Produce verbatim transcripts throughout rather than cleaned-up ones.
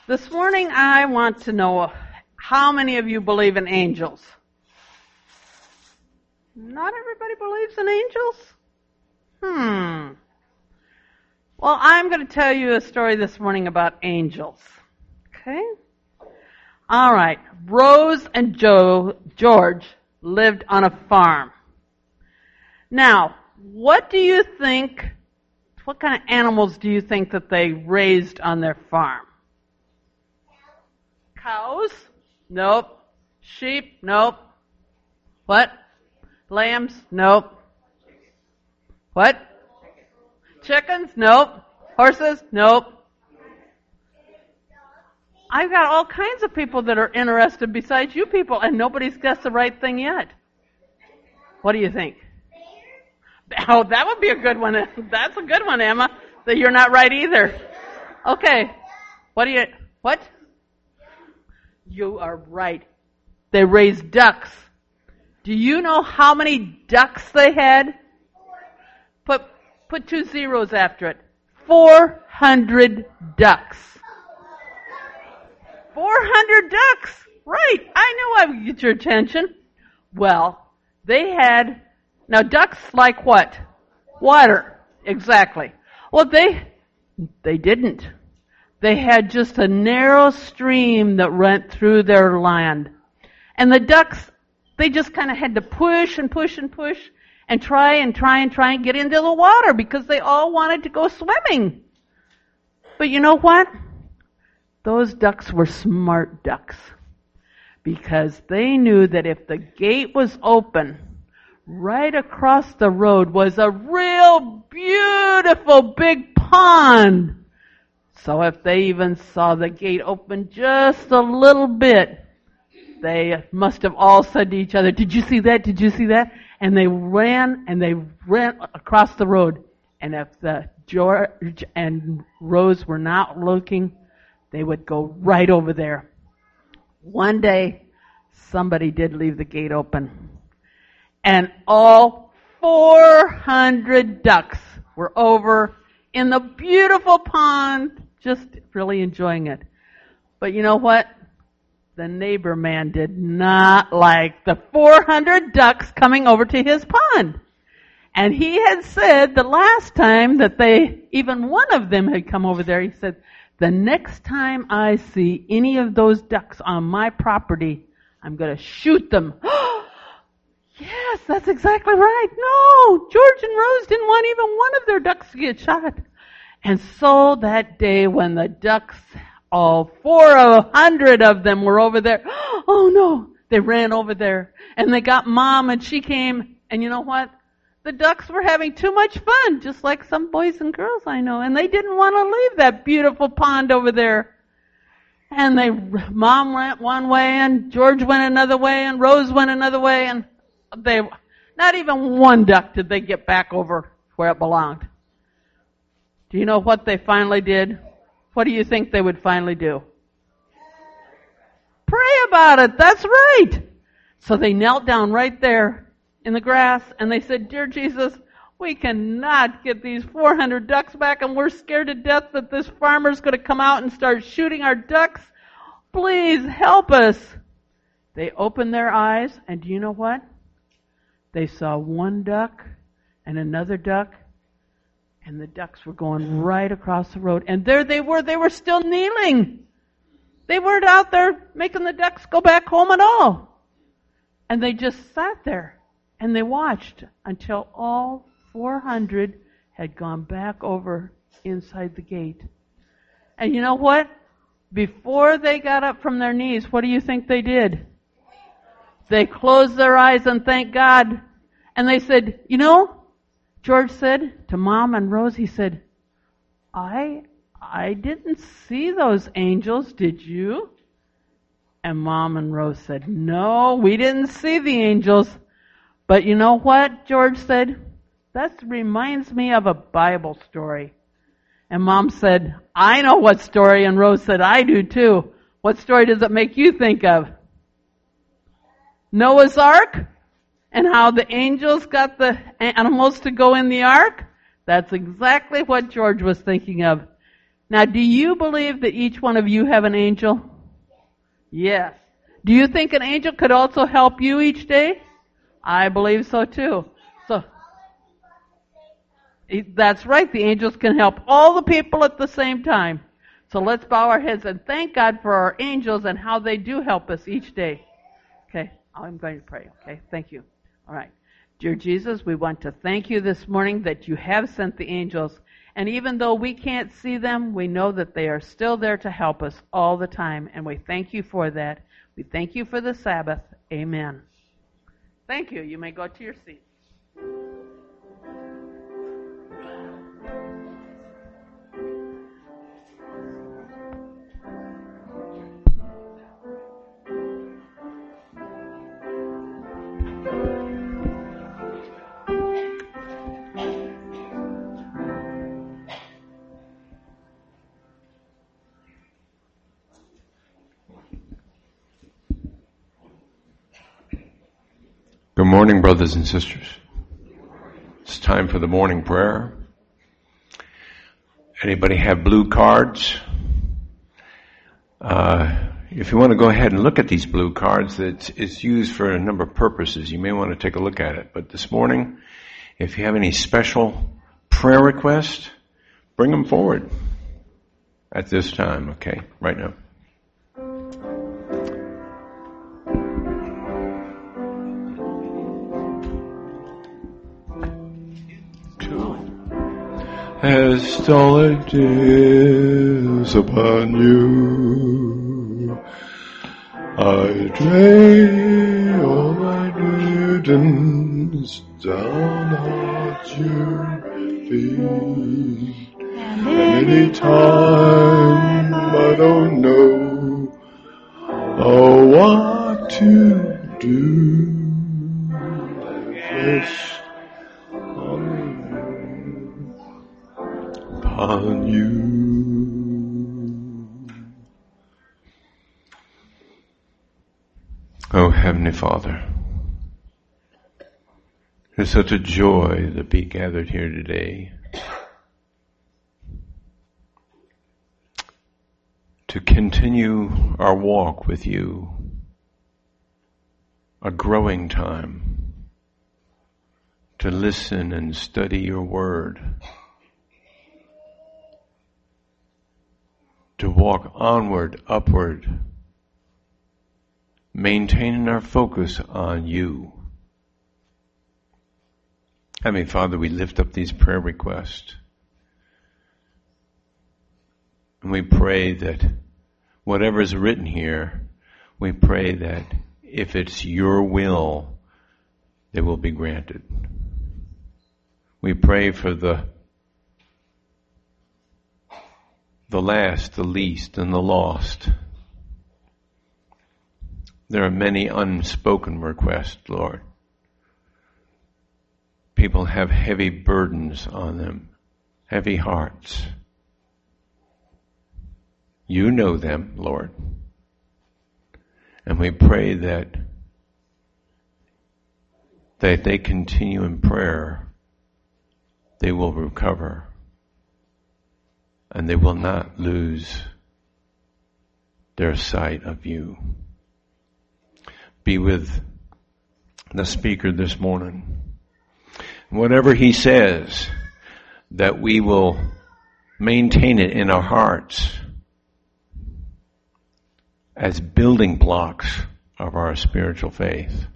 This morning I want to know how many of you believe in angels? Not everybody believes in angels? Hmm. Well, I'm going to tell you a story this morning about angels. Okay? All right. Rose and Joe, George lived on a farm. Now, what do you think, what kind of animals do you think that they raised on their farm? Cows? Nope. Sheep? Nope. What? Lambs? Nope. What? Chickens? Nope. Horses? Nope. I've got all kinds of people that are interested besides you people, and nobody's guessed the right thing yet. What do you think? Oh, that would be a good one. That's a good one, Emma. That you're not right either. Okay. What do you, what? You are right. They raised ducks. Do you know how many ducks they had? Put, put two zeros after it. Four hundred ducks. Four hundred ducks. Right. I knew I would get your attention. Well, they had, now ducks like what? Water. Exactly. Well, they, they didn't. They had just a narrow stream that went through their land. And the ducks, they just kind of had to push and push and push and try and try and try and get into the water because they all wanted to go swimming. But you know what? Those ducks were smart ducks because they knew that if the gate was open, right across the road was a real beautiful big pond. So if they even saw the gate open just a little bit, they must have all said to each other, "Did you see that? Did you see that?" And they ran and they ran across the road. And if the George and Rose were not looking, they would go right over there. One day, somebody did leave the gate open. And all four hundred ducks were over in the beautiful pond, just really enjoying it. But you know what? The neighbor man did not like the four hundred ducks coming over to his pond. And he had said the last time that they, even one of them had come over there, he said, "The next time I see any of those ducks on my property, I'm going to shoot them." Yes, that's exactly right. No, George and Rose didn't want even one of their ducks to get shot. And so that day when the ducks, all four hundred of them were over there, oh no, they ran over there and they got Mom and she came, and you know what? The ducks were having too much fun, just like some boys and girls I know, and they didn't want to leave that beautiful pond over there. And they, Mom went one way and George went another way and Rose went another way, and they, not even one duck did they get back over where it belonged. Do you know what they finally did? What do you think they would finally do? Pray about it. That's right. So they knelt down right there in the grass and they said, "Dear Jesus, we cannot get these four hundred ducks back and we're scared to death that this farmer's going to come out and start shooting our ducks. Please help us." They opened their eyes and do you know what? They saw one duck and another duck, and the ducks were going right across the road. And there they were. They were still kneeling. They weren't out there making the ducks go back home at all. And they just sat there and they watched until all four hundred had gone back over inside the gate. And you know what? Before they got up from their knees, what do you think they did? They closed their eyes and thanked God. And they said, you know, George said to Mom and Rose, he said, I, I didn't see those angels, did you? And Mom and Rose said, no, we didn't see the angels. But you know what, George said? That reminds me of a Bible story. And Mom said, I know what story. And Rose said, I do too. What story does it make you think of? Noah's Ark? And how the angels got the animals to go in the ark? That's exactly what George was thinking of. Now, do you believe that each one of you have an angel? Yes. Do you think an angel could also help you each day? I believe so too. So, that's right. The angels can help all the people at the same time. So let's bow our heads and thank God for our angels and how they do help us each day. Okay, I'm going to pray. Okay, thank you. All right. Dear Jesus, we want to thank you this morning that you have sent the angels. And even though we can't see them, we know that they are still there to help us all the time. And we thank you for that. We thank you for the Sabbath. Amen. Thank you. You may go to your seat. Good morning, brothers and sisters. It's time for the morning prayer. Anybody have blue cards? Uh, if you want to go ahead and look at these blue cards, it's, it's used for a number of purposes. You may want to take a look at it. But this morning, if you have any special prayer requests, bring them forward at this time, okay? Right now. As all it is upon you, I lay all my burdens down at your feet. And any time I don't know oh, what to do, I rest on you. Oh, Heavenly Father, it's such a joy to be gathered here today to continue our walk with you, a growing time to listen and study your word, to walk onward, upward, maintaining our focus on you. Heavenly Father, we lift up these prayer requests. And we pray that whatever is written here, we pray that if it's your will, they will be granted. We pray for the the last, the least, and the lost. There are many unspoken requests, Lord. People have heavy burdens on them, heavy hearts. You know them, Lord. And we pray that that they continue in prayer, they will recover. And they will not lose their sight of you. Be with the speaker this morning. Whatever he says, that we will maintain it in our hearts as building blocks of our spiritual faith.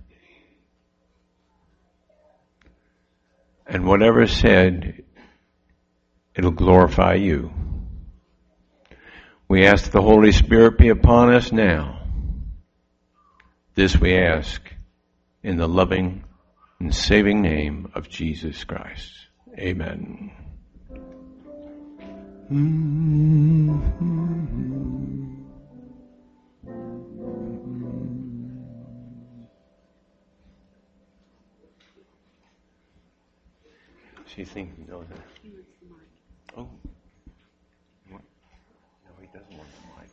And whatever is said, it'll glorify you. We ask the Holy Spirit be upon us now. This we ask in the loving and saving name of Jesus Christ. Amen. Mm-hmm. She thinking, no, that. Oh. No, he doesn't want the mic.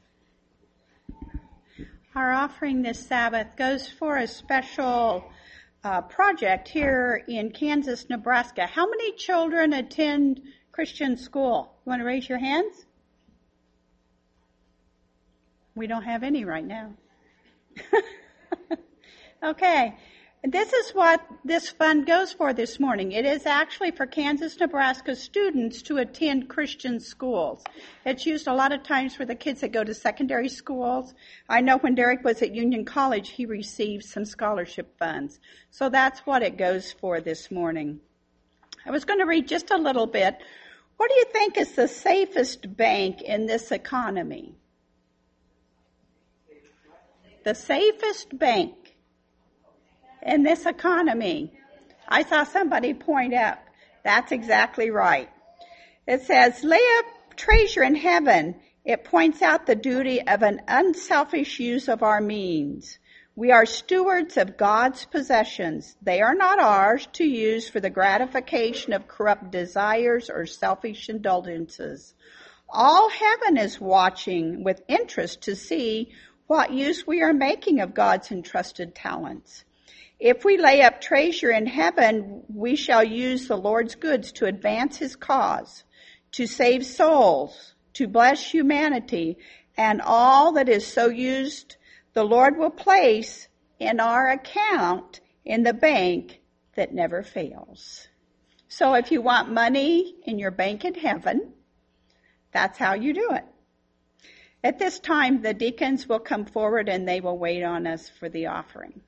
Our offering this Sabbath goes for a special uh, project here in Kansas, Nebraska. How many children attend Christian school? You want to raise your hands? We don't have any right now. Okay. This is what this fund goes for this morning. It is actually for Kansas, Nebraska students to attend Christian schools. It's used a lot of times for the kids that go to secondary schools. I know when Derek was at Union College, he received some scholarship funds. So that's what it goes for this morning. I was going to read just a little bit. What do you think is the safest bank in this economy? The safest bank in this economy. I saw somebody point out, that's exactly right. It says, lay up treasure in heaven. It points out the duty of an unselfish use of our means. We are stewards of God's possessions. They are not ours to use for the gratification of corrupt desires or selfish indulgences. All heaven is watching with interest to see what use we are making of God's entrusted talents. If we lay up treasure in heaven, we shall use the Lord's goods to advance his cause, to save souls, to bless humanity, and all that is so used, the Lord will place in our account in the bank that never fails. So if you want money in your bank in heaven, that's how you do it. At this time, the deacons will come forward and they will wait on us for the offering.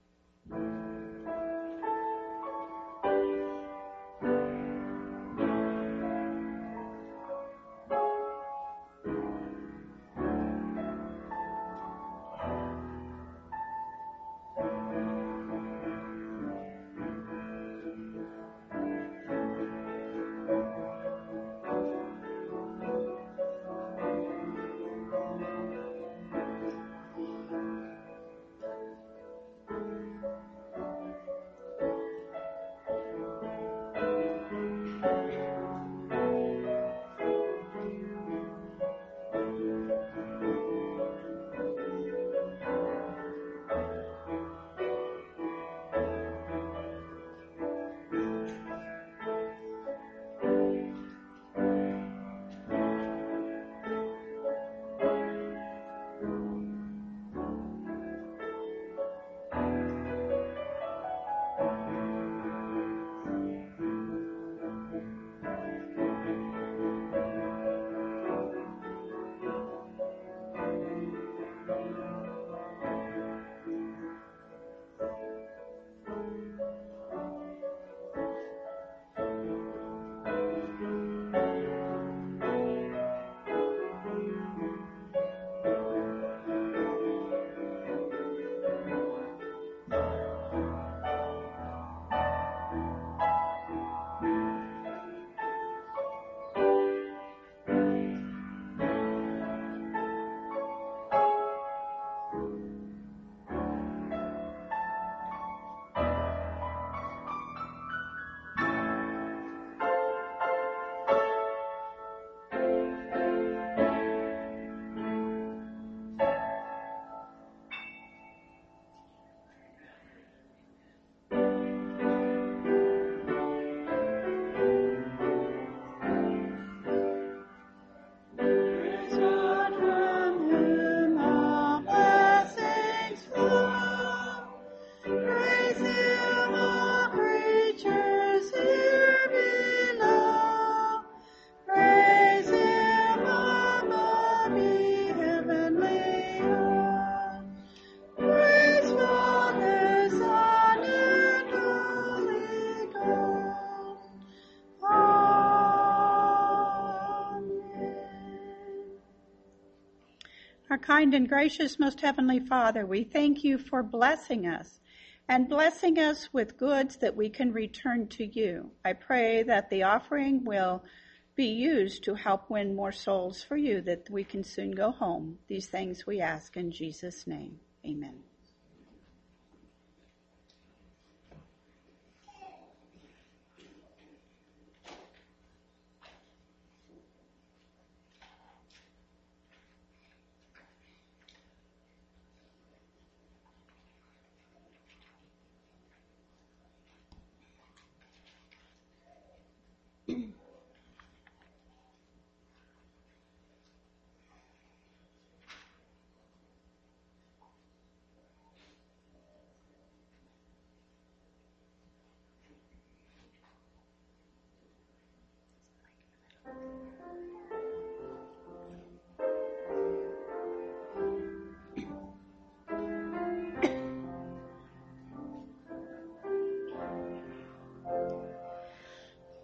Our kind and gracious, most heavenly Father, we thank you for blessing us and blessing us with goods that we can return to you. I pray that the offering will be used to help win more souls for you, that we can soon go home. These things we ask in Jesus' name. Amen.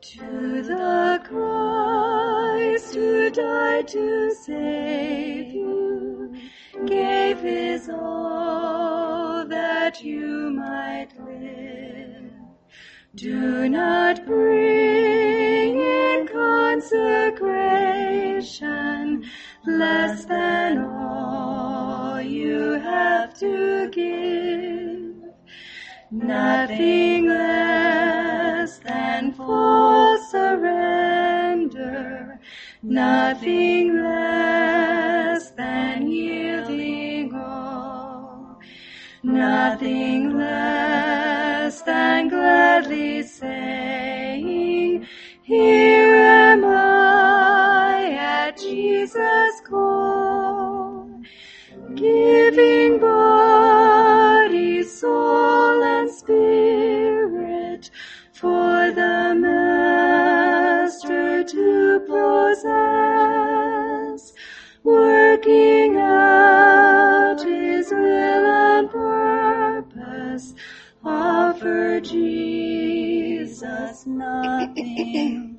To the Christ who died to save you, gave his all that you might live. Do not bring in consecration less than all you have to give. Nothing less than full surrender, nothing less than yielding all, nothing less than gladly saying, here am I at Jesus' call, giving body, soul, and spirit for the Master to possess, working out his will and purpose, offer Jesus nothing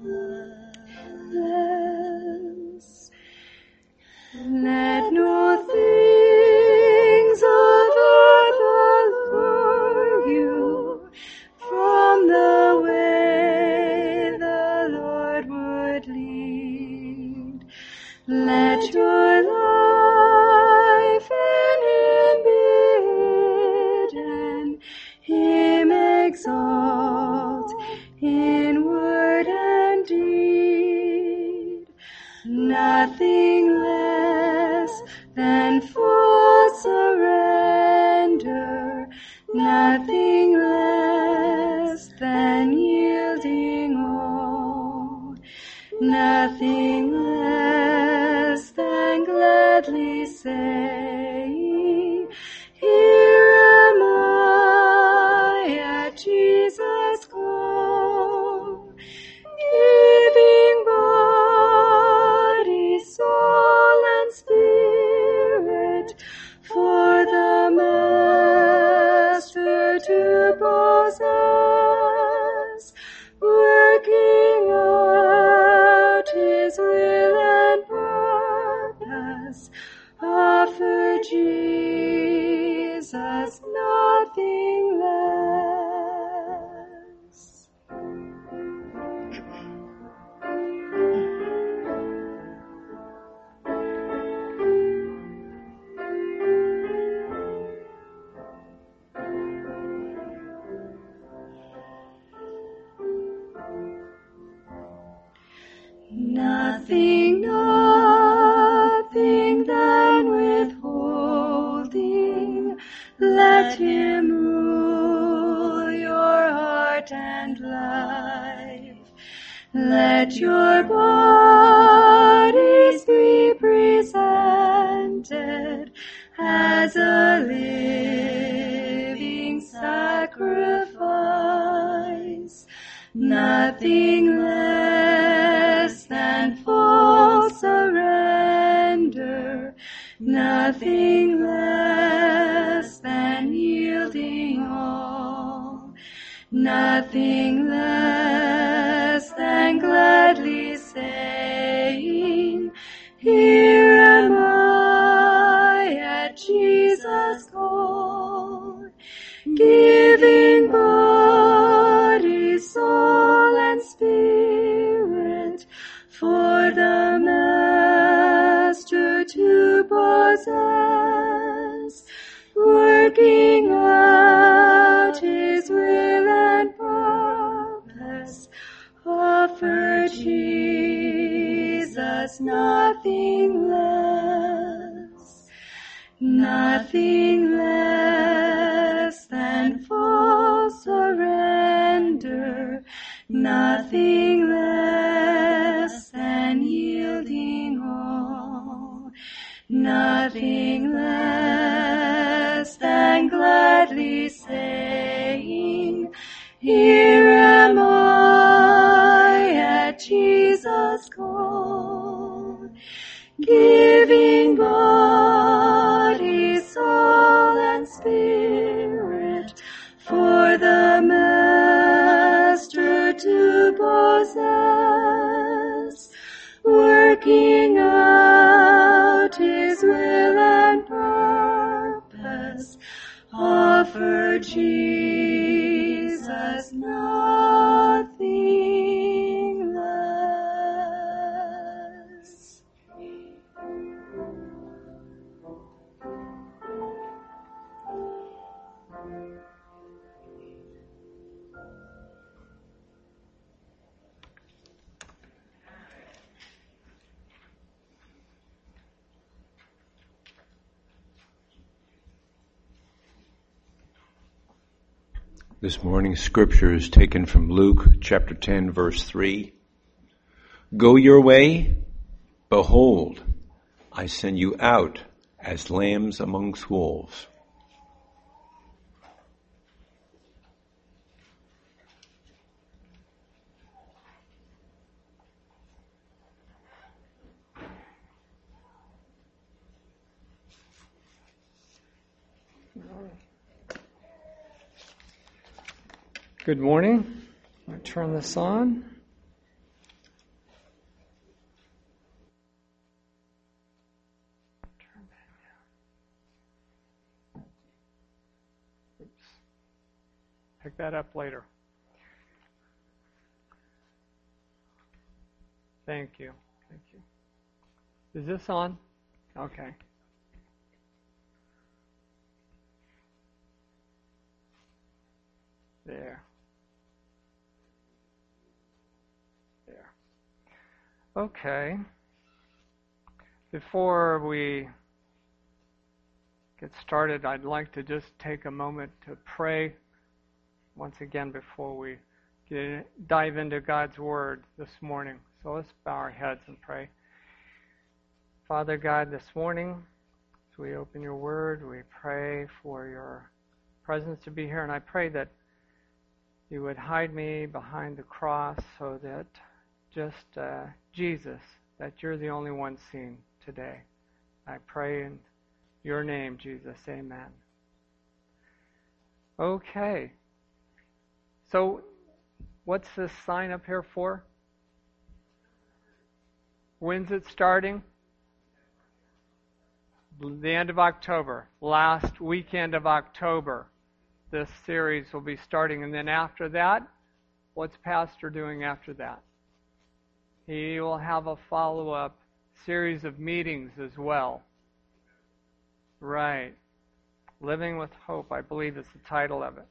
less. Let no things of earth allure you from the way the Lord would lead. Let your life in him be hidden, him exalt in word and deed. Nothing less than full surrender, nothing less than yielding all, nothing less than gladly saying, here am I at Jesus' call, giving body, soul, and spirit for the Master to possess, working out his will and purpose, offer Jesus nothing less. Nothing, nothing than withholding, let him rule your heart and life. Let your bodies be presented as a living sacrifice, nothing less than full surrender, nothing less than yielding all, nothing less than gladly saying, here am I at Jesus' call, giving body, soul, and spirit for the Master to possess, working out his will and purpose, offer Jesus nothing less, nothing less than full surrender, nothing less than yielding all, nothing less than gladly saying, here am I at Jesus' call, giving body, soul, and spirit for the Master to possess, us, working out His will and purpose. Offer Jesus nothing less. This morning's scripture is taken from Luke chapter ten, verse three. Go your way, behold, I send you out as lambs amongst wolves. Good morning. I'm going to turn this on. Oops. Pick that up later. Thank you. Thank you. Is this on? Okay. There. There. Okay. Before we get started, I'd like to just take a moment to pray once again before we get, dive into God's Word this morning. So let's bow our heads and pray. Father God, this morning, as we open your Word, we pray for your presence to be here, and I pray that you would hide me behind the cross so that just uh, Jesus, that you're the only one seen today. I pray in your name, Jesus. Amen. Okay. So, what's this sign up here for? When's it starting? The end of October. Last weekend of October. This series will be starting. And then after that, what's Pastor doing after that? He will have a follow-up series of meetings as well. Right. Living with Hope, I believe is the title of it.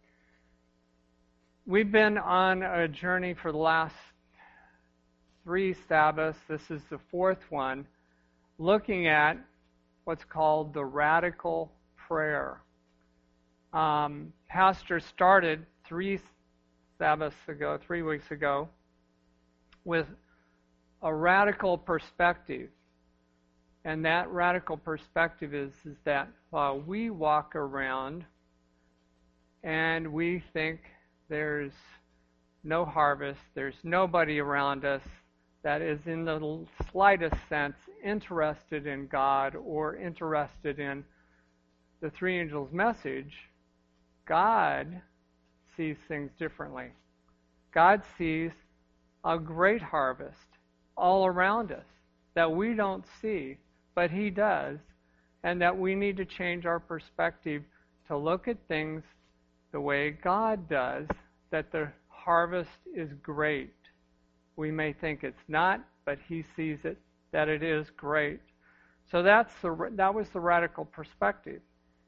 We've been on a journey for the last three Sabbaths. This is the fourth one, looking at what's called the radical prayer. Um, Pastor started three Sabbaths ago, three weeks ago, with a radical perspective. And that radical perspective is, is that while we walk around and we think there's no harvest, there's nobody around us that is in the slightest sense interested in God or interested in the three angels' message, God sees things differently. God sees a great harvest all around us that we don't see, but He does, and that we need to change our perspective to look at things the way God does, that the harvest is great. We may think it's not, but He sees it, that it is great. So that's the, that was the radical perspective.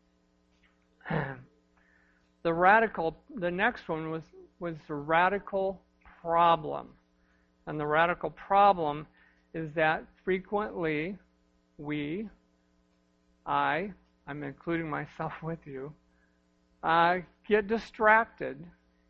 The radical, the next one was, was the radical problem. And the radical problem is that frequently we, I, I'm including myself with you, uh, get distracted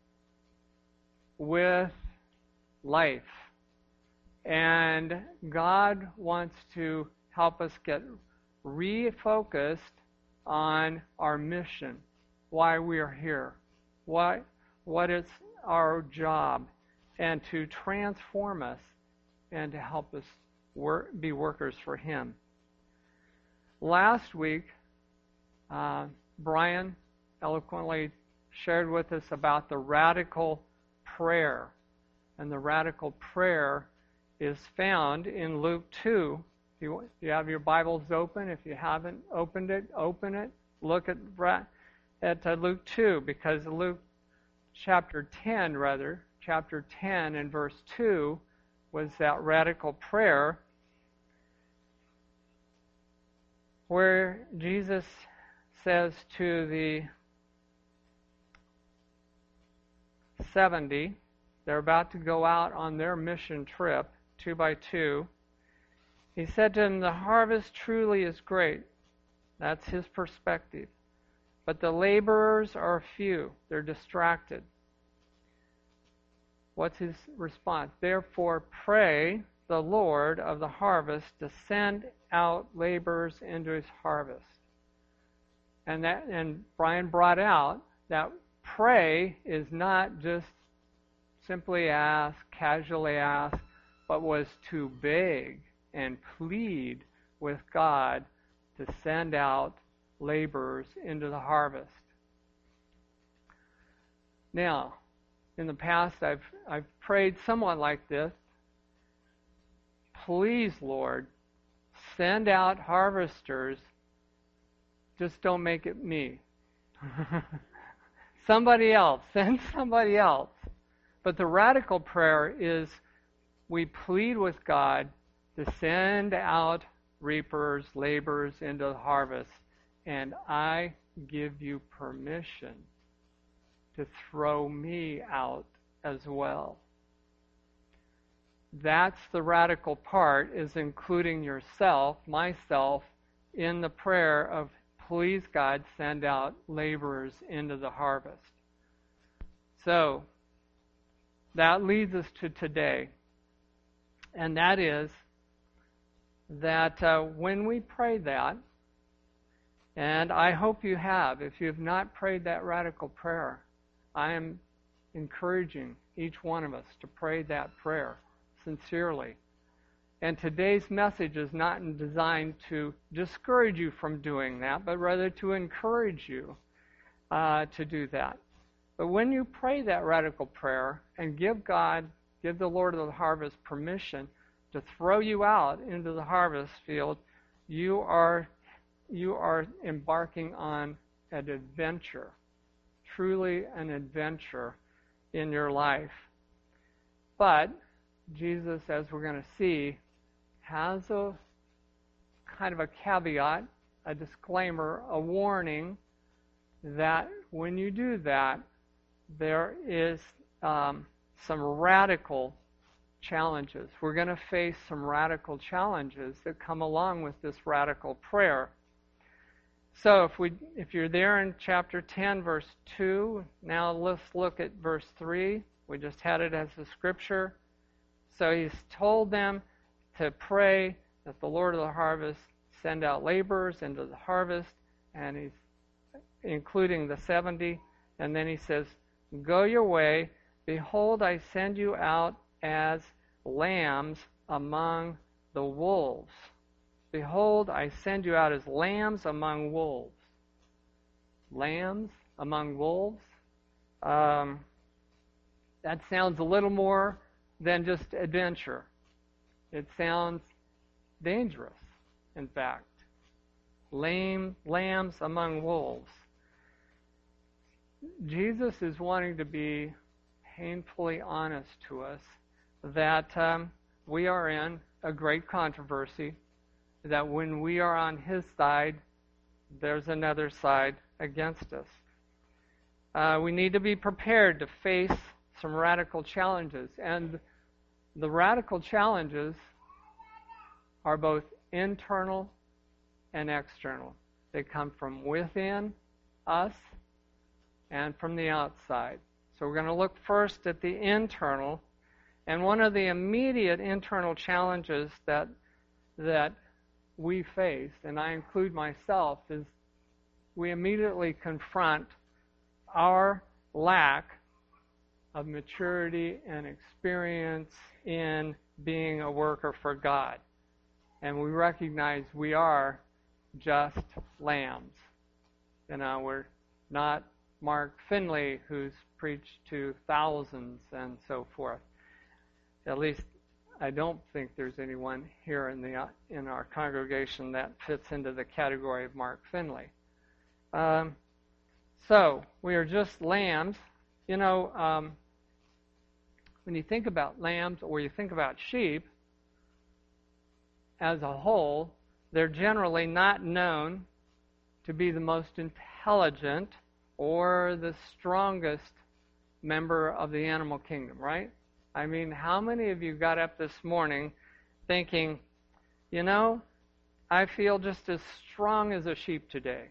with life. And God wants to help us get refocused on our mission, why we are here, why, what is our job, and to transform us and to help us work, be workers for Him. Last week, uh, Brian eloquently shared with us about the radical prayer. And the radical prayer is found in Luke two. If you, if you have your Bibles open, if you haven't opened it, open it. Look at, at uh, Luke two, because Luke chapter ten, rather, chapter ten and verse two was that radical prayer where Jesus says to the seventy, they're about to go out on their mission trip, two by two. He said to them, the harvest truly is great. That's his perspective. But the laborers are few. They're distracted. What's his response? Therefore, pray the Lord of the harvest to send out laborers into his harvest. And that, and Brian brought out that pray is not just simply ask, casually ask, but was to beg and plead with God to send out laborers into the harvest. Now, in the past, I've I've prayed somewhat like this. Please, Lord, send out harvesters. Just don't make it me. Somebody else. Send somebody else. But the radical prayer is we plead with God to send out reapers, laborers into the harvest, and I give you permission to throw me out as well. That's the radical part, is including yourself, myself, in the prayer of, please God, send out laborers into the harvest. So, that leads us to today. And that is that uh, when we pray that, and I hope you have, if you have not prayed that radical prayer, I am encouraging each one of us to pray that prayer sincerely. And today's message is not designed to discourage you from doing that, but rather to encourage you uh, to do that. But when you pray that radical prayer and give God, give the Lord of the harvest permission to throw you out into the harvest field, you are you are embarking on an adventure, truly an adventure in your life. But Jesus, as we're going to see, has a kind of a caveat, a disclaimer, a warning that when you do that, there is um, some radical challenges. We're going to face some radical challenges that come along with this radical prayer. So if we, if you're there in chapter ten, verse two, now let's look at verse three. We just had it as a scripture. So he's told them to pray that the Lord of the harvest send out laborers into the harvest, and he's including the seventy. And then he says, go your way. Behold, I send you out as lambs among the wolves. Behold, I send you out as lambs among wolves. Lambs among wolves? Um, that sounds a little more than just adventure. It sounds dangerous, in fact. Lame, lambs among wolves. Jesus is wanting to be painfully honest to us that um, we are in a great controversy, that when we are on his side, there's another side against us. Uh, we need to be prepared to face some radical challenges. And the radical challenges are both internal and external. They come from within us and from the outside. So we're going to look first at the internal. And one of the immediate internal challenges that that we face, and I include myself, is we immediately confront our lack of maturity and experience in being a worker for God. And we recognize we are just lambs. You know, we're not Mark Finley, who's preached to thousands and so forth. At least I don't think there's anyone here in the uh, in our congregation that fits into the category of Mark Finley. Um, so we are just lambs. You know, um, when you think about lambs or you think about sheep as a whole, they're generally not known to be the most intelligent or the strongest member of the animal kingdom, right? I mean, how many of you got up this morning thinking, you know, I feel just as strong as a sheep today?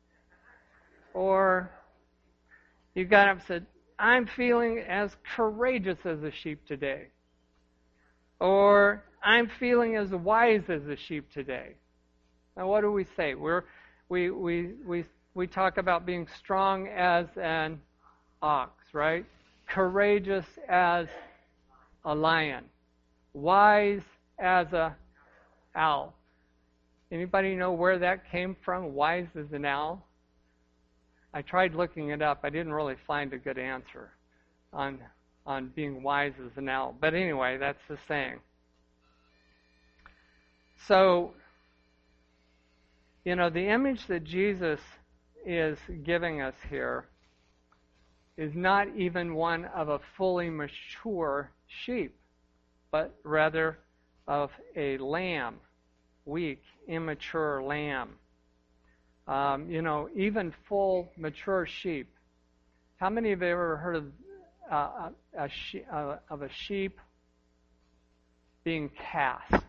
Or you got up and said, I'm feeling as courageous as a sheep today. Or I'm feeling as wise as a sheep today. Now, what do we say? We're, we, we, we, we talk about being strong as an ox, right? Courageous as a lion. Wise as a owl. Anybody know where that came from? Wise as an owl? I tried looking it up. I didn't really find a good answer on on being wise as an owl. But anyway, that's the saying. So, you know, the image that Jesus is giving us here is not even one of a fully mature sheep, but rather of a lamb, weak, immature lamb. Um, you know, even full, mature sheep. How many of you have ever heard of uh, a, she- uh, of a sheep being cast?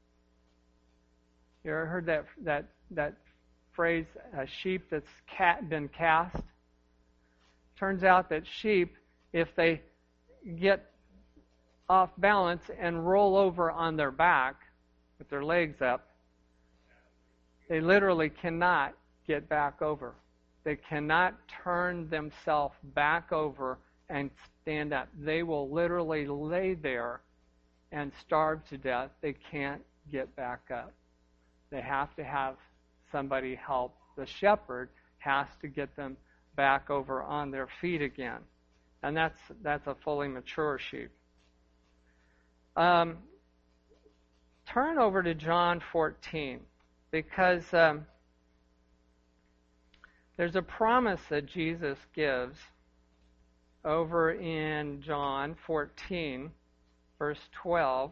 You ever heard that that that phrase, a sheep that's cat, been cast? Turns out that sheep, if they get off balance and roll over on their back with their legs up, they literally cannot get back over. They cannot turn themselves back over and stand up. They will literally lay there and starve to death. They can't get back up. They have to have somebody help. The shepherd has to get them back over on their feet again. And that's that's a fully mature sheep. Um, turn over to John fourteen, because um, there's a promise that Jesus gives over in John fourteen, verse twelve.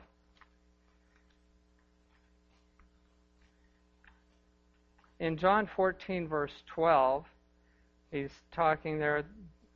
In John fourteen, verse twelve, he's talking there at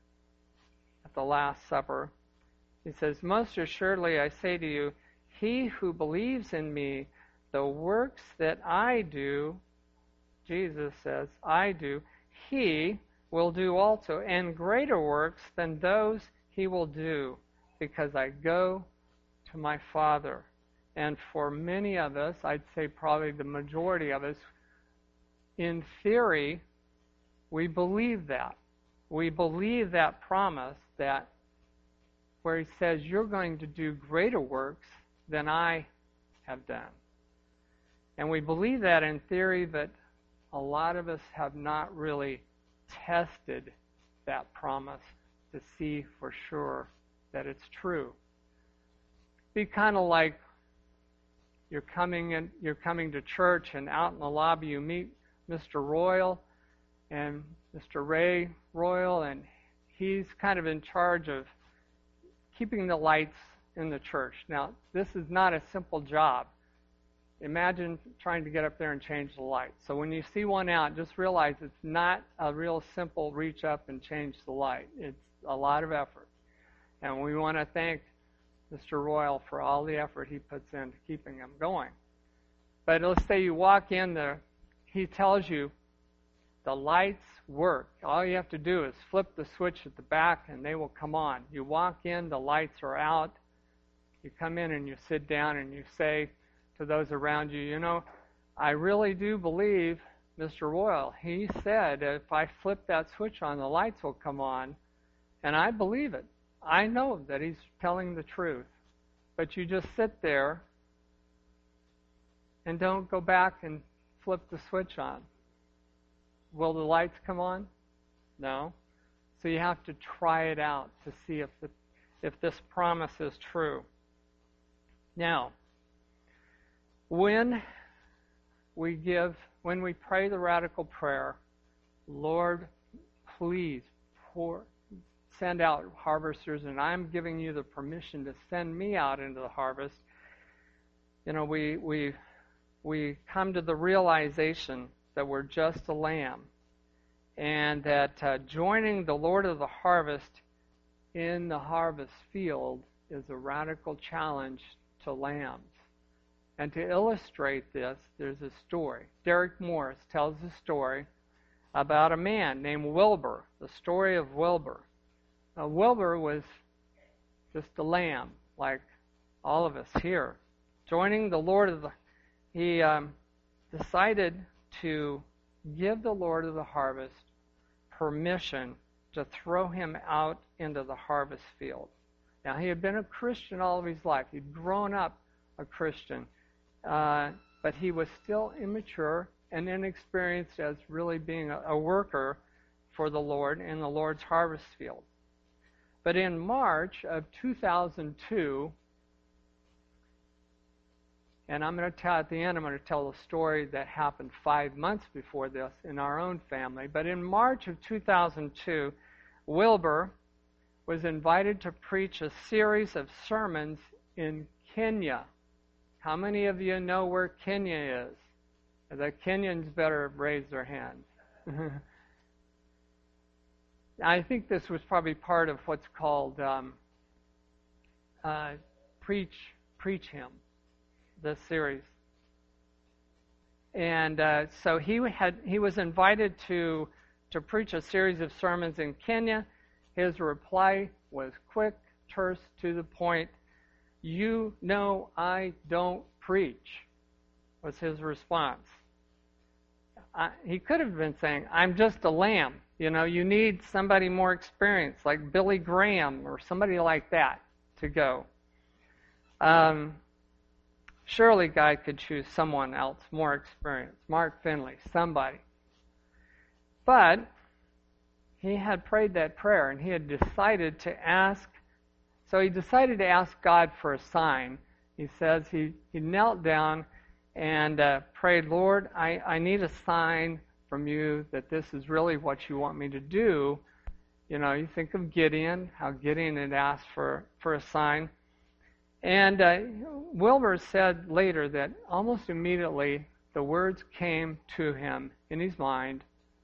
the Last Supper. He says, most assuredly I say to you, he who believes in me, the works that I do, Jesus says, I do, he will do also, and greater works than those he will do, because I go to my Father. And for many of us, I'd say probably the majority of us, in theory, we believe that. We believe that promise that where he says, you're going to do greater works than I have done. And we believe that in theory, but a lot of us have not really tested that promise to see for sure that it's true. Be kind of like you're coming in, you're coming to church, and out in the lobby you meet Mister Royal and Mister Ray Royal, and he's kind of in charge of keeping the lights in the church. Now, this is not a simple job. Imagine trying to get up there and change the lights. So when you see one out, just realize it's not a real simple reach up and change the light. It's a lot of effort. And we want to thank Mister Royal for all the effort he puts into keeping them going. But let's say you walk in there, he tells you the lights work. All you have to do is flip the switch at the back and they will come on. You walk in, the lights are out. You come in and you sit down and you say to those around you, you know, I really do believe Mister Royal. He said if I flip that switch on, the lights will come on. And I believe it. I know that he's telling the truth. But you just sit there and don't go back and flip the switch on. Will the lights come on? No. So you have to try it out to see if the, if this promise is true. Now, when we give, when we pray the radical prayer, Lord, please pour, send out harvesters, and I'm giving you the permission to send me out into the harvest. You know, we we we come to the realization that we're just a lamb, and that uh, joining the Lord of the harvest in the harvest field is a radical challenge to lambs. And to illustrate this, there's a story. Derek Morris tells a story about a man named Wilbur, the story of Wilbur. Now, Wilbur was just a lamb, like all of us here. Joining the Lord of the... He um, decided to give the Lord of the harvest permission to throw him out into the harvest field. Now, he had been a Christian all of his life. He'd grown up a Christian. Uh, but he was still immature and inexperienced as really being a, a worker for the Lord in the Lord's harvest field. But in March of two thousand two, and I'm going to tell at the end, I'm going to tell a story that happened five months before this in our own family. But in March of two thousand two, Wilbur was invited to preach a series of sermons in Kenya. How many of you know where Kenya is? The Kenyans better raise their hands. I think this was probably part of what's called um, uh, Preach Preach Him, this series. And uh, so he had he was invited to to preach a series of sermons in Kenya. His reply was quick, terse, to the point. You know I don't preach, was his response. I, he could have been saying, I'm just a lamb. You know, you need somebody more experienced, like Billy Graham or somebody like that to go. Um, surely God could choose someone else more experienced, Mark Finley, somebody. But he had prayed that prayer, and he had decided to ask. So he decided to ask God for a sign. He says he, he knelt down and uh, prayed, Lord, I, I need a sign from you that this is really what you want me to do. You know, you think of Gideon, how Gideon had asked for, for a sign. And uh, Wilbur said later that almost immediately the words came to him in his mind,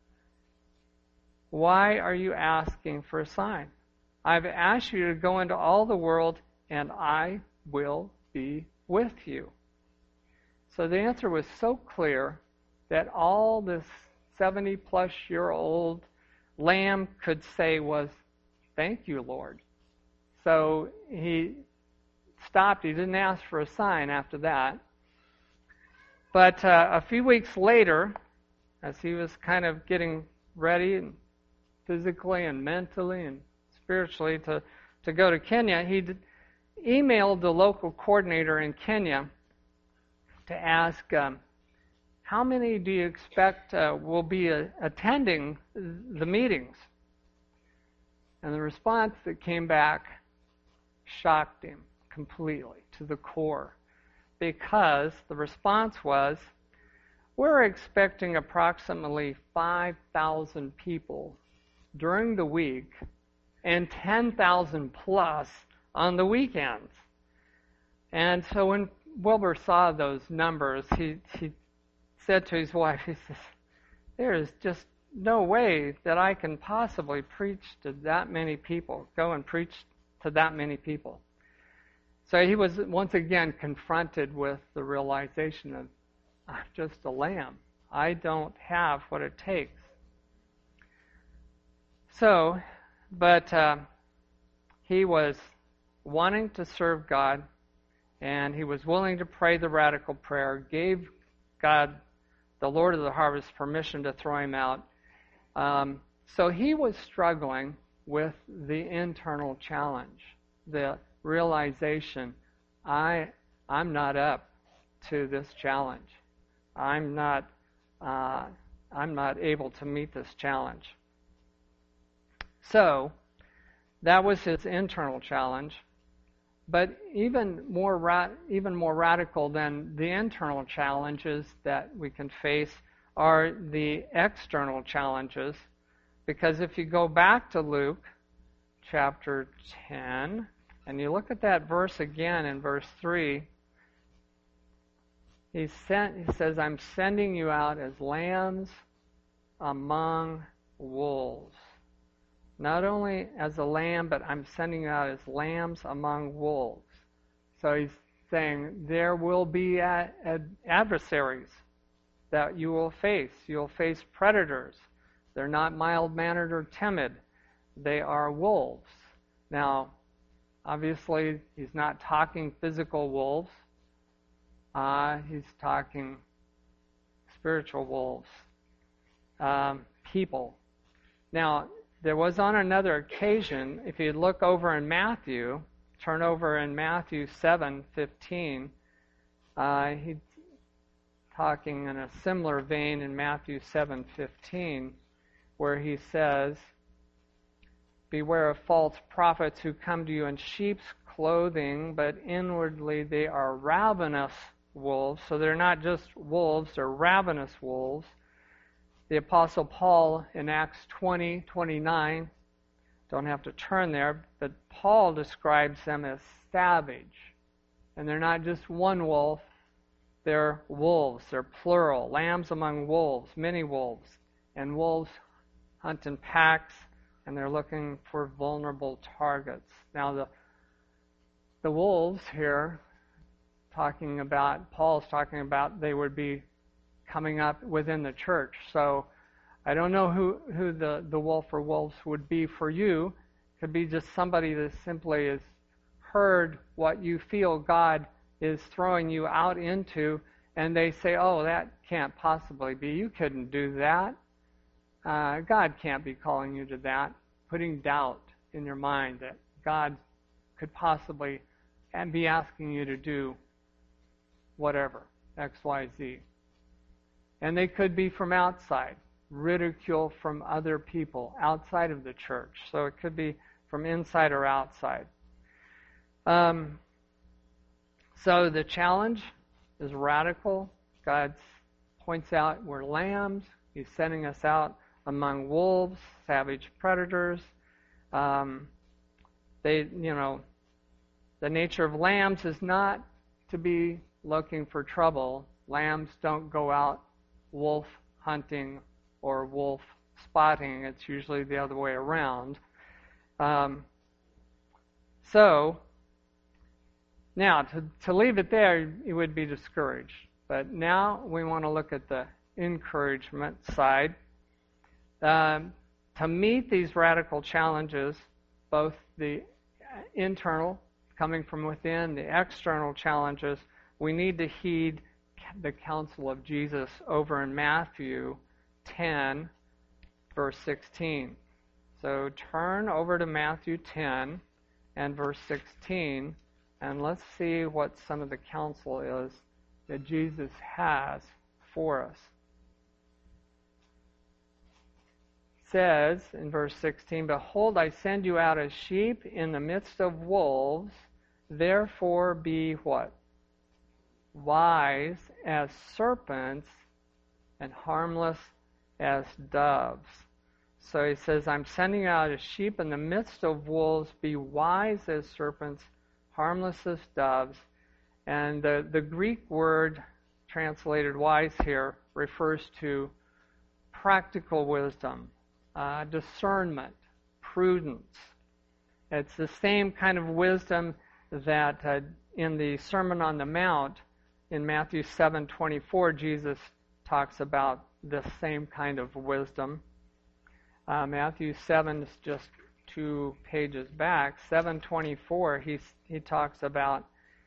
why are you asking for a sign? I've asked you to go into all the world, and I will be with you. So the answer was so clear that all this seventy-plus-year-old lamb could say was, thank you, Lord. So he stopped. He didn't ask for a sign after that. But uh, a few weeks later, as he was kind of getting ready and physically and mentally and spiritually to, to go to Kenya, he d- emailed the local coordinator in Kenya to ask, um, how many do you expect uh, will be uh, attending the meetings? And the response that came back shocked him completely to the core, because the response was, we're expecting approximately five thousand people during the week and ten thousand plus on the weekends. And so when Wilbur saw those numbers, he, he said to his wife, he says, there is just no way that I can possibly preach to that many people, go and preach to that many people. So he was once again confronted with the realization of, I'm just a lamb. I don't have what it takes. So, but uh, he was wanting to serve God, and he was willing to pray the radical prayer, gave God, the Lord of the harvest, permission to throw him out. Um, so he was struggling with the internal challenge, the realization, I, I'm not up to this challenge. I'm not, uh, I'm not able to meet this challenge. So, that was his internal challenge. But even more ra- even more radical than the internal challenges that we can face are the external challenges. Because if you go back to Luke chapter ten, and you look at that verse again in verse three, he, sent, he says, I'm sending you out as lambs among wolves. Not only as a lamb, but I'm sending you out as lambs among wolves. So he's saying there will be ad- ad- adversaries that you will face. You'll face predators. They're not mild-mannered or timid. They are wolves. Now, obviously, he's not talking physical wolves. Uh, he's talking spiritual wolves, um, people. Now, there was on another occasion, if you look over in Matthew, turn over in Matthew seven fifteen, uh, he's talking in a similar vein in Matthew seven fifteen, where he says, beware of false prophets who come to you in sheep's clothing, but inwardly they are ravenous wolves. So they're not just wolves, they're ravenous wolves. The Apostle Paul in Acts twenty twenty-nine, don't have to turn there, but Paul describes them as savage. And they're not just one wolf, they're wolves, they're plural, lambs among wolves, many wolves. And wolves hunt in packs, and they're looking for vulnerable targets. Now the the wolves here, talking about, Paul's talking about they would be coming up within the church. So I don't know who, who the, the wolf or wolves would be for you. It could be just somebody that simply has heard what you feel God is throwing you out into, and they say, oh, that can't possibly be. You couldn't do that. Uh, God can't be calling you to that. Putting doubt in your mind that God could possibly and be asking you to do whatever, X, Y, Z. And they could be from outside, ridicule from other people outside of the church. So it could be from inside or outside. Um, so the challenge is radical. God points out we're lambs. He's sending us out among wolves, savage predators. Um, they, you know, the nature of lambs is not to be looking for trouble. Lambs don't go out wolf hunting or wolf spotting. It's usually the other way around. Um, so, now, to, to leave it there, you would be discouraged. But now we want to look at the encouragement side. Um, to meet these radical challenges, both the internal, coming from within, the external challenges, we need to heed the counsel of Jesus over in Matthew ten, verse sixteen. So turn over to Matthew ten and verse sixteen, and let's see what some of the counsel is that Jesus has for us. It says in verse sixteen, behold, I send you out as sheep in the midst of wolves, therefore be what? Wise as serpents and harmless as doves. So he says, I'm sending you out as sheep in the midst of wolves. Be wise as serpents, harmless as doves. And the, the Greek word translated wise here refers to practical wisdom, uh, discernment, prudence. It's the same kind of wisdom that uh, in the Sermon on the Mount, in Matthew seven twenty-four, Jesus talks about this same kind of wisdom. Uh, Matthew seven is just two pages back. seven twenty-four, he, he talks about,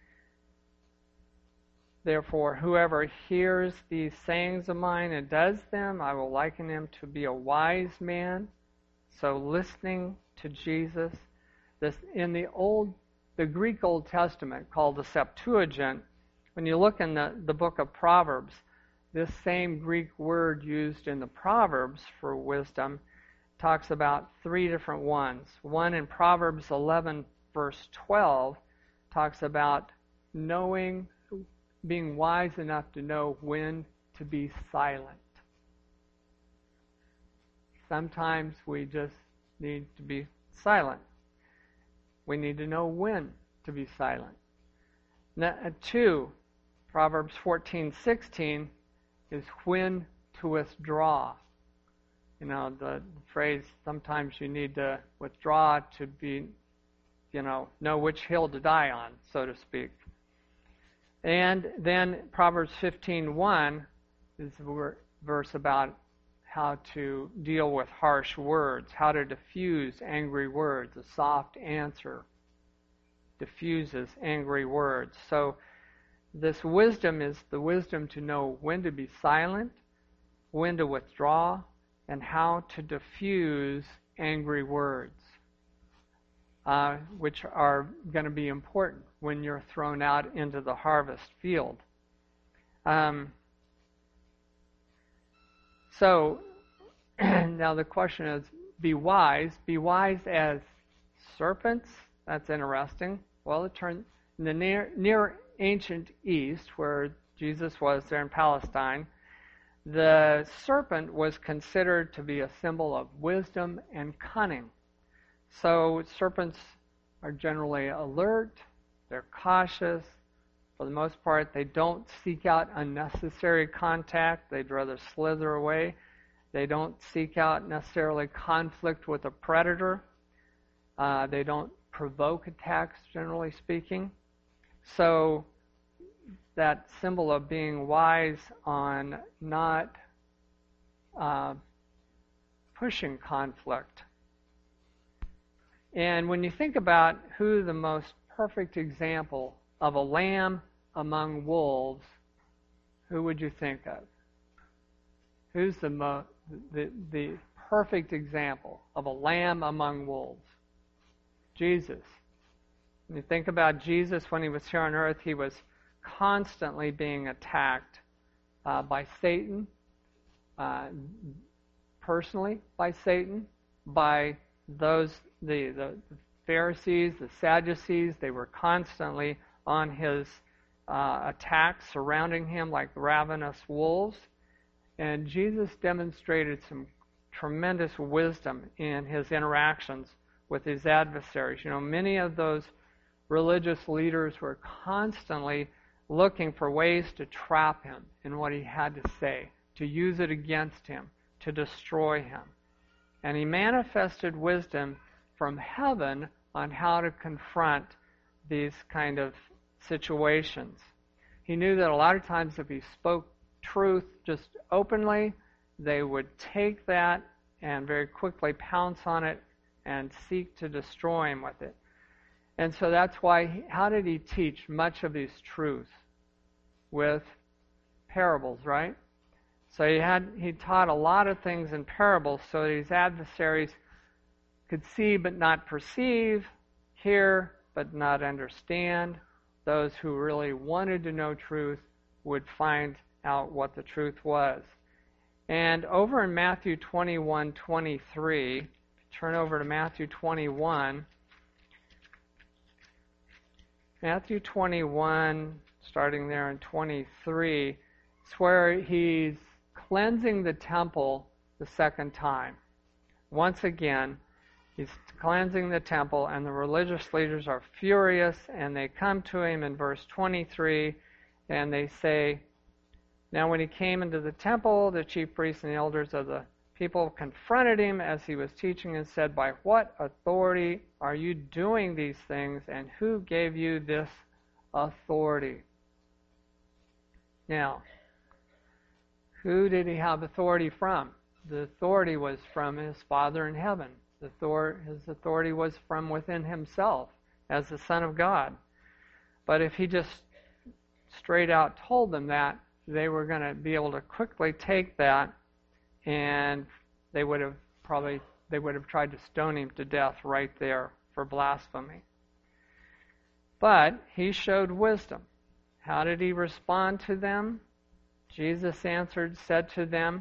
therefore, whoever hears these sayings of mine and does them, I will liken him to be a wise man. So listening to Jesus. This in the old, the Greek Old Testament called the Septuagint, when you look in the, the book of Proverbs, this same Greek word used in the Proverbs for wisdom talks about three different ones. One in Proverbs eleven, verse twelve, talks about knowing, being wise enough to know when to be silent. Sometimes we just need to be silent. We need to know when to be silent. Now, two, Proverbs fourteen sixteen is when to withdraw. You know, the phrase, sometimes you need to withdraw to be, you know, know which hill to die on, so to speak. And then Proverbs fifteen one is a verse about how to deal with harsh words, how to diffuse angry words. A soft answer diffuses angry words. So this wisdom is the wisdom to know when to be silent, when to withdraw, and how to diffuse angry words, uh, which are going to be important when you're thrown out into the harvest field. Um, so now the question is, be wise. Be wise as serpents. That's interesting. Well, it turns in the near, near ancient East, where Jesus was there in Palestine, the serpent was considered to be a symbol of wisdom and cunning. So serpents are generally alert, they're cautious. For the most part, they don't seek out unnecessary contact. They'd rather slither away. They don't seek out necessarily conflict with a predator. Uh, they don't provoke attacks, generally speaking. So that symbol of being wise on not uh, pushing conflict. And when you think about who the most perfect example of a lamb among wolves, who would you think of? Who's the mo- the, the perfect example of a lamb among wolves? Jesus. When you think about Jesus when he was here on earth, he was constantly being attacked uh, by Satan, uh, personally by Satan, by those, the, the Pharisees, the Sadducees. They were constantly on his uh, attack, surrounding him like ravenous wolves. And Jesus demonstrated some tremendous wisdom in his interactions with his adversaries. You know, many of those religious leaders were constantly looking for ways to trap him in what he had to say, to use it against him, to destroy him. And he manifested wisdom from heaven on how to confront these kind of situations. He knew that a lot of times if he spoke truth just openly, they would take that and very quickly pounce on it and seek to destroy him with it. And so that's why, he, how did he teach much of his truth? With parables, right? So he had he taught a lot of things in parables so that his adversaries could see but not perceive, hear but not understand. Those who really wanted to know truth would find out what the truth was. And over in Matthew twenty-one twenty-three, turn over to Matthew twenty-one. Matthew twenty-one, starting there in twenty-three, it's where he's cleansing the temple the second time. Once again, he's cleansing the temple, and the religious leaders are furious, and they come to him in verse twenty-three, and they say, "Now when he came into the temple, the chief priests and the elders of the people confronted him as he was teaching and said, 'By what authority are you doing these things, and who gave you this authority?'" Now, who did he have authority from? The authority was from his Father in heaven. The author- his authority was from within himself as the Son of God. But if he just straight out told them that, they were going to be able to quickly take that, and they would have probably they would have tried to stone him to death right there for blasphemy. But he showed wisdom. How did he respond to them? Jesus answered, said to them,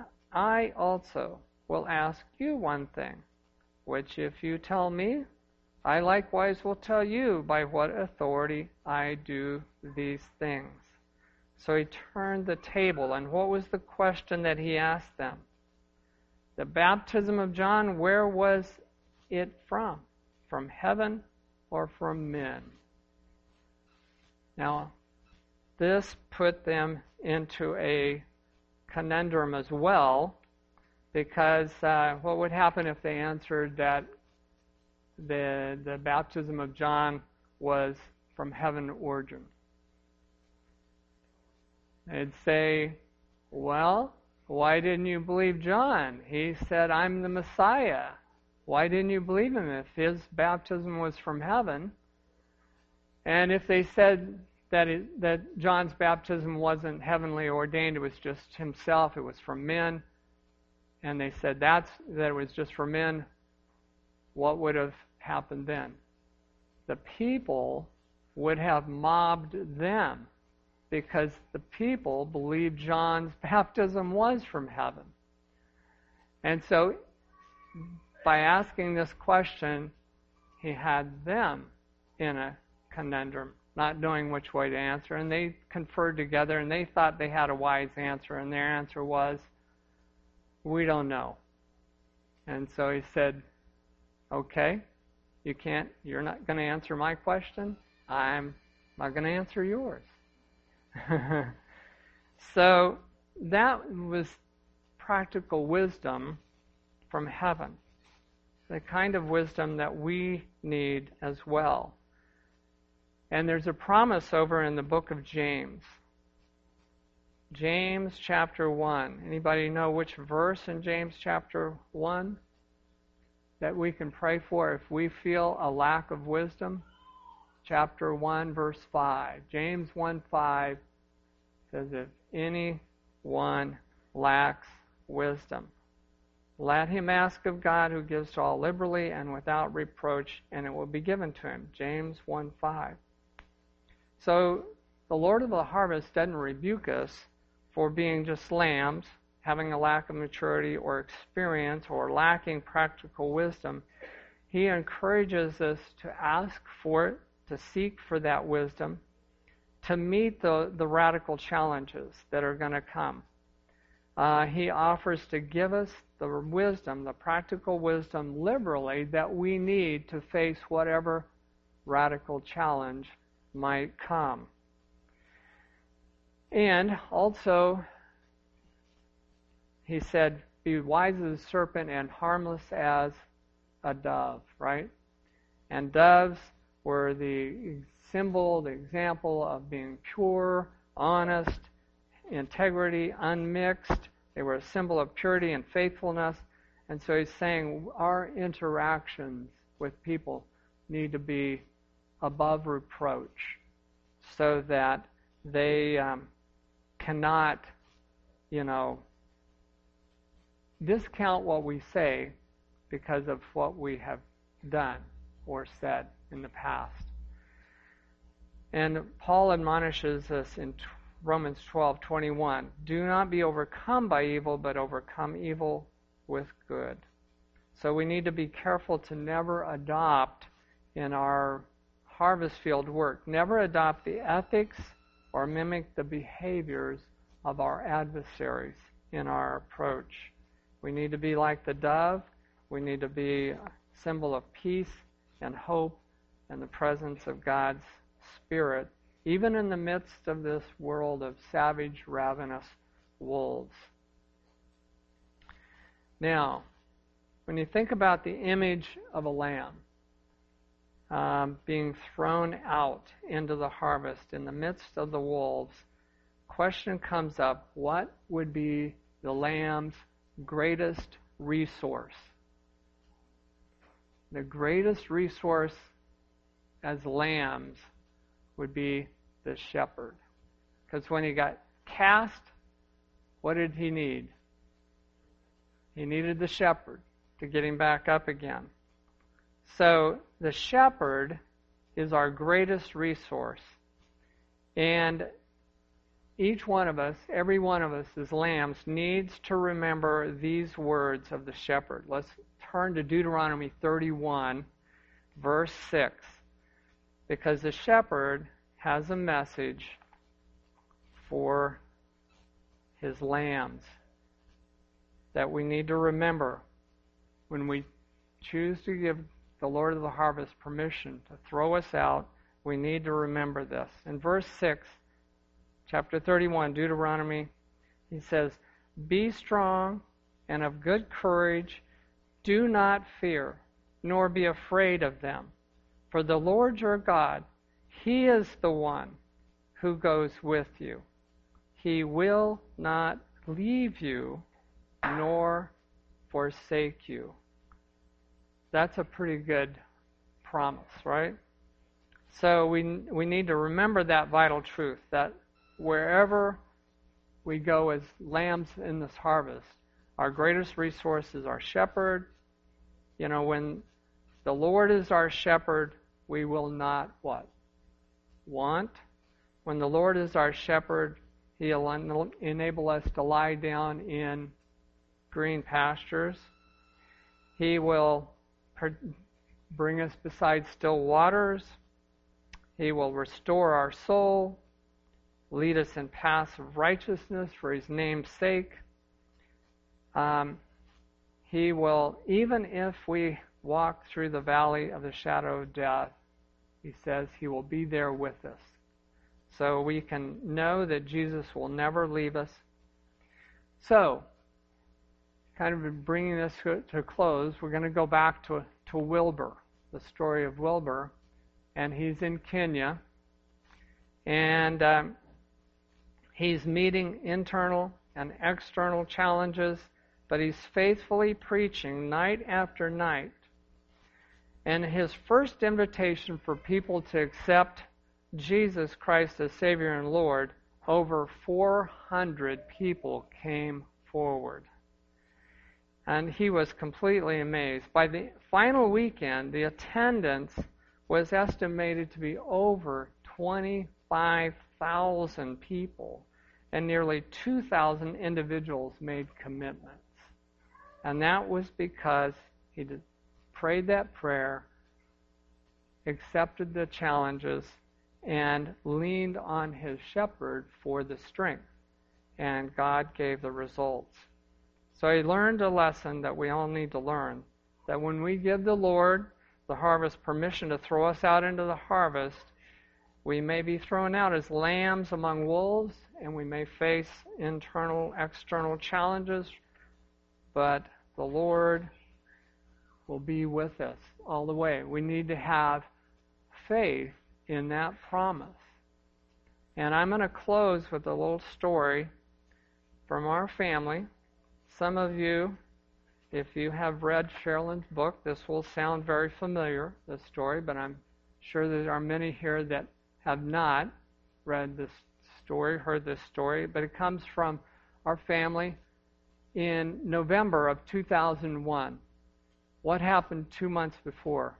"I also will ask you one thing, which if you tell me, I likewise will tell you by what authority I do these things. So he turned the table, and what was the question that he asked them? The baptism of John, where was it from? From heaven or from men? Now, this put them into a conundrum as well, because uh, what would happen if they answered that the the baptism of John was from heaven origin? They'd say, well, why didn't you believe John? He said, I'm the Messiah. Why didn't you believe him if his baptism was from heaven? And if they said that it, that John's baptism wasn't heavenly ordained, it was just himself, it was from men, and they said that's that it was just for men, what would have happened then? The people would have mobbed them, because the people believed John's baptism was from heaven. And so, by asking this question, he had them in a conundrum, not knowing which way to answer. And they conferred together, and they thought they had a wise answer, and their answer was, we don't know. And so he said, okay, you can't, you're not going to answer my question. I'm not going to answer yours. So that was practical wisdom from heaven, the kind of wisdom that we need as well. And there's a promise over in the book of James. James chapter one. Anybody know which verse in James chapter one that we can pray for if we feel a lack of wisdom? Chapter one, verse five. James one five says, if anyone lacks wisdom, let him ask of God, who gives to all liberally and without reproach, and it will be given to him. James one five. So the Lord of the harvest doesn't rebuke us for being just lambs, having a lack of maturity or experience or lacking practical wisdom. He encourages us to ask for it, to seek for that wisdom, to meet the, the radical challenges that are going to come. Uh, he offers to give us the wisdom, the practical wisdom liberally that we need to face whatever radical challenge might come. And also, he said, be wise as a serpent and harmless as a dove, right? And doves were the symbol, the example of being pure, honest, integrity, unmixed. They were a symbol of purity and faithfulness. And so he's saying our interactions with people need to be above reproach, so that they um, cannot, you know, discount what we say because of what we have done or said in the past. And Paul admonishes us in Romans twelve twenty-one, do not be overcome by evil, but overcome evil with good. So we need to be careful to never adopt in our harvest field work, never adopt the ethics or mimic the behaviors of our adversaries in our approach. We need to be like the dove. We need to be a symbol of peace and hope and the presence of God's Spirit, even in the midst of this world of savage, ravenous wolves. Now, when you think about the image of a lamb um, being thrown out into the harvest in the midst of the wolves, question comes up, what would be the lamb's greatest resource? The greatest resource as lambs would be the shepherd. Because when he got cast, what did he need? He needed the shepherd to get him back up again. So the shepherd is our greatest resource. And each one of us, every one of us as lambs, needs to remember these words of the shepherd. Let's turn to Deuteronomy thirty-one, verse six, because the shepherd has a message for his lambs that we need to remember when we choose to give the Lord of the harvest permission to throw us out. We need to remember this. In verse six, chapter thirty-one, Deuteronomy, he says, "Be strong and of good courage. Do not fear, nor be afraid of them. For the Lord your God, He is the one who goes with you. He will not leave you nor forsake you." That's a pretty good promise, right? So we we need to remember that vital truth, that wherever we go as lambs in this harvest, our greatest resource is our shepherd. You know, when the Lord is our shepherd, we will not what? Want. When the Lord is our shepherd, He'll en- enable us to lie down in green pastures. He will per- bring us beside still waters. He will restore our soul, lead us in paths of righteousness for His name's sake. Um, he will, even if we walk through the valley of the shadow of death, He says He will be there with us. So we can know that Jesus will never leave us. So, kind of bringing this to a close, we're going to go back to, to Wilbur, the story of Wilbur. And he's in Kenya. And um, he's meeting internal and external challenges, but he's faithfully preaching night after night. And his first invitation for people to accept Jesus Christ as Savior and Lord, over four hundred people came forward. And he was completely amazed. By the final weekend, the attendance was estimated to be over twenty-five thousand people, and nearly two thousand individuals made commitments. And that was because he did, prayed that prayer, accepted the challenges, and leaned on his shepherd for the strength. And God gave the results. So he learned a lesson that we all need to learn, that when we give the Lord the harvest permission to throw us out into the harvest, we may be thrown out as lambs among wolves, and we may face internal, external challenges, but the Lord will be with us all the way. We need to have faith in that promise. And I'm going to close with a little story from our family. Some of you, if you have read Sherilyn's book, this will sound very familiar, this story, but I'm sure there are many here that have not read this story, heard this story, but it comes from our family in November of two thousand one. What happened two months before?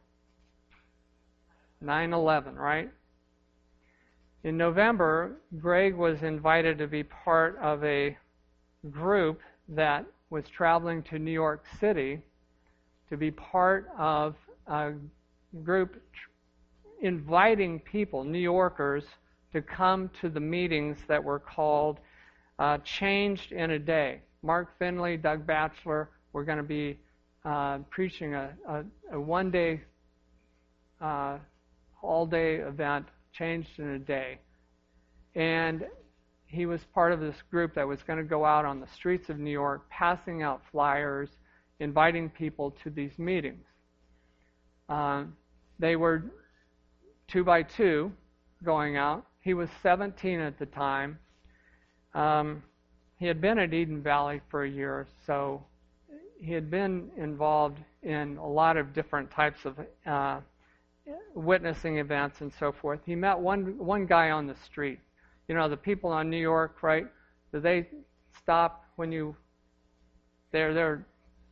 nine eleven, right? In November, Greg was invited to be part of a group that was traveling to New York City to be part of a group tr- inviting people, New Yorkers, to come to the meetings that were called uh, Changed in a Day. Mark Finley, Doug Batchelor were going to be uh, preaching a, a, a one-day, uh, all-day event, Changed in a Day. And he was part of this group that was going to go out on the streets of New York, passing out flyers, inviting people to these meetings. Uh, they were two by two going out. He was seventeen at the time. Um, he had been at Eden Valley for a year, so he had been involved in a lot of different types of uh, witnessing events and so forth. He met one one guy on the street. You know, the people on New York, right? Do they stop when you, they're, they're,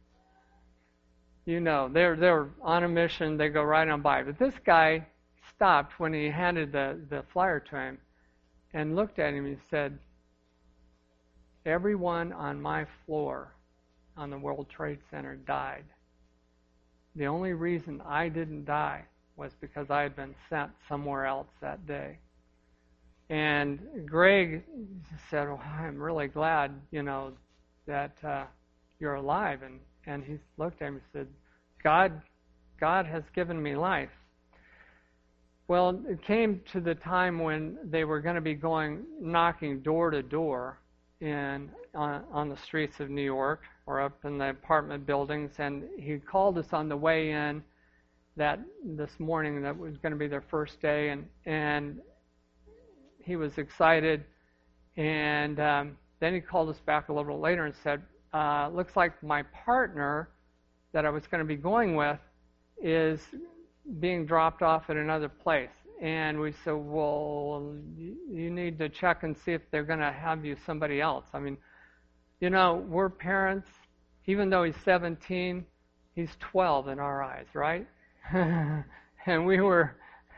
you know, they're, they're on a mission, they go right on by. But this guy stopped when he handed the, the flyer to him and looked at him and said, "Everyone on my floor on the World Trade Center died. The only reason I didn't die was because I had been sent somewhere else that day. And Greg said, well, I'm really glad, you know, that uh, you're alive. And, and he looked at me and said, God, God has given me life. Well, it came to the time when they were going to be going knocking door to door in on, on the streets of New York or up in the apartment buildings, and he called us on the way in that this morning that was going to be their first day, and and he was excited, and um, then he called us back a little later and said, uh, looks like my partner that I was going to be going with is being dropped off at another place. And we said, well, you need to check and see if they're going to have you somebody else. I mean, you know, we're parents. Even though he's seventeen, he's twelve in our eyes, right? And we were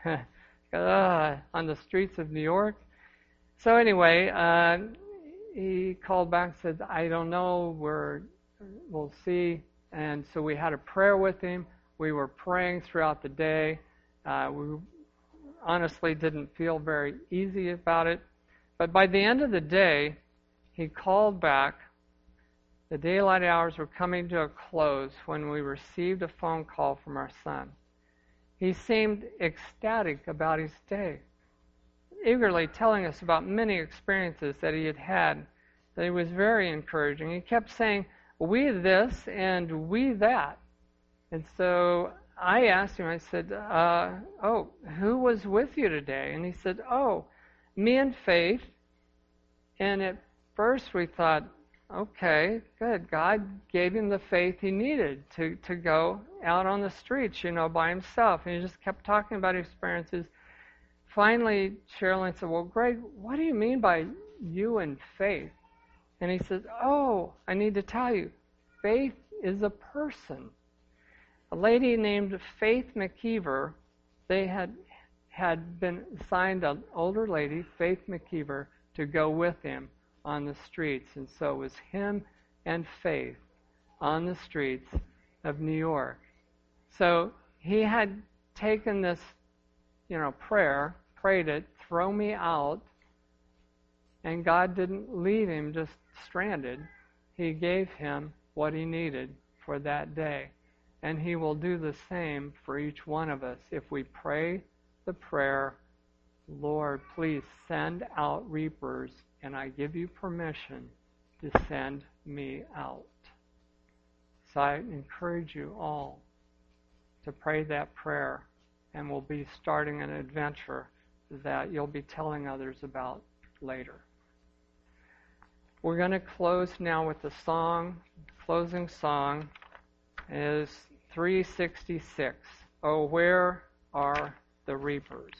uh, on the streets of New York. So anyway, uh, he called back and said, I don't know, we're, we'll see. And so we had a prayer with him. We were praying throughout the day. Uh, we honestly didn't feel very easy about it. But by the end of the day, he called back. The daylight hours were coming to a close when we received a phone call from our son. He seemed ecstatic about his day, eagerly telling us about many experiences that he had had, that he was very encouraging. He kept saying, we this and we that. And so I asked him, I said, uh, oh, who was with you today? And he said, oh, me and Faith. And at first we thought, okay, good. God gave him the faith he needed to, to go out on the streets, you know, by himself. And he just kept talking about experiences. Finally, Sherilyn said, well, Greg, what do you mean by you and Faith? And he said, oh, I need to tell you, Faith is a person. A lady named Faith McKeever, they had had been assigned an older lady, Faith McKeever, to go with him on the streets. And so it was him and Faith on the streets of New York. So he had taken this, you know, prayer, prayed it, throw me out, and God didn't leave him just stranded. He gave him what he needed for that day. And he will do the same for each one of us if we pray the prayer, Lord, please send out reapers, and I give you permission to send me out. So I encourage you all to pray that prayer, and we'll be starting an adventure that you'll be telling others about later. We're going to close now with the song. Closing song is three sixty-six. Oh, where are the reapers?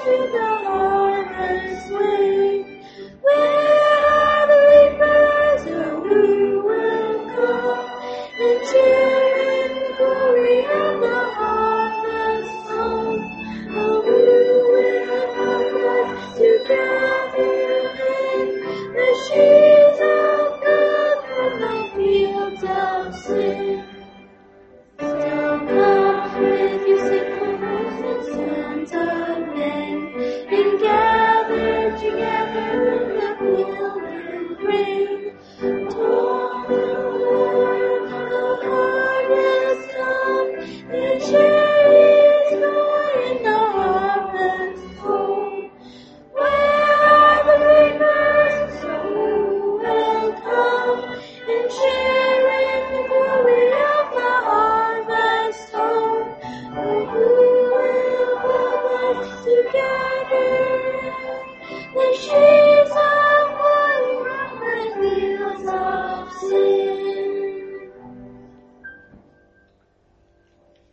Where are the reapers?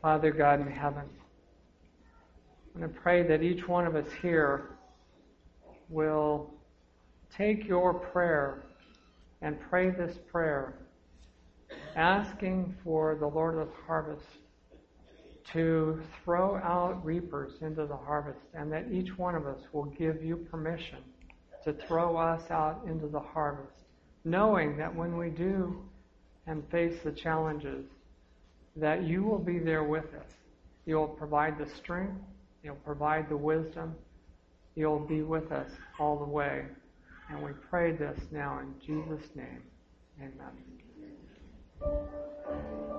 Father God in heaven, I'm going to pray that each one of us here will take your prayer and pray this prayer, asking for the Lord of harvest to throw out reapers into the harvest, and that each one of us will give you permission to throw us out into the harvest, knowing that when we do and face the challenges, that you will be there with us. You'll provide the strength, you'll provide the wisdom, you'll be with us all the way. And we pray this now in Jesus' name. Amen.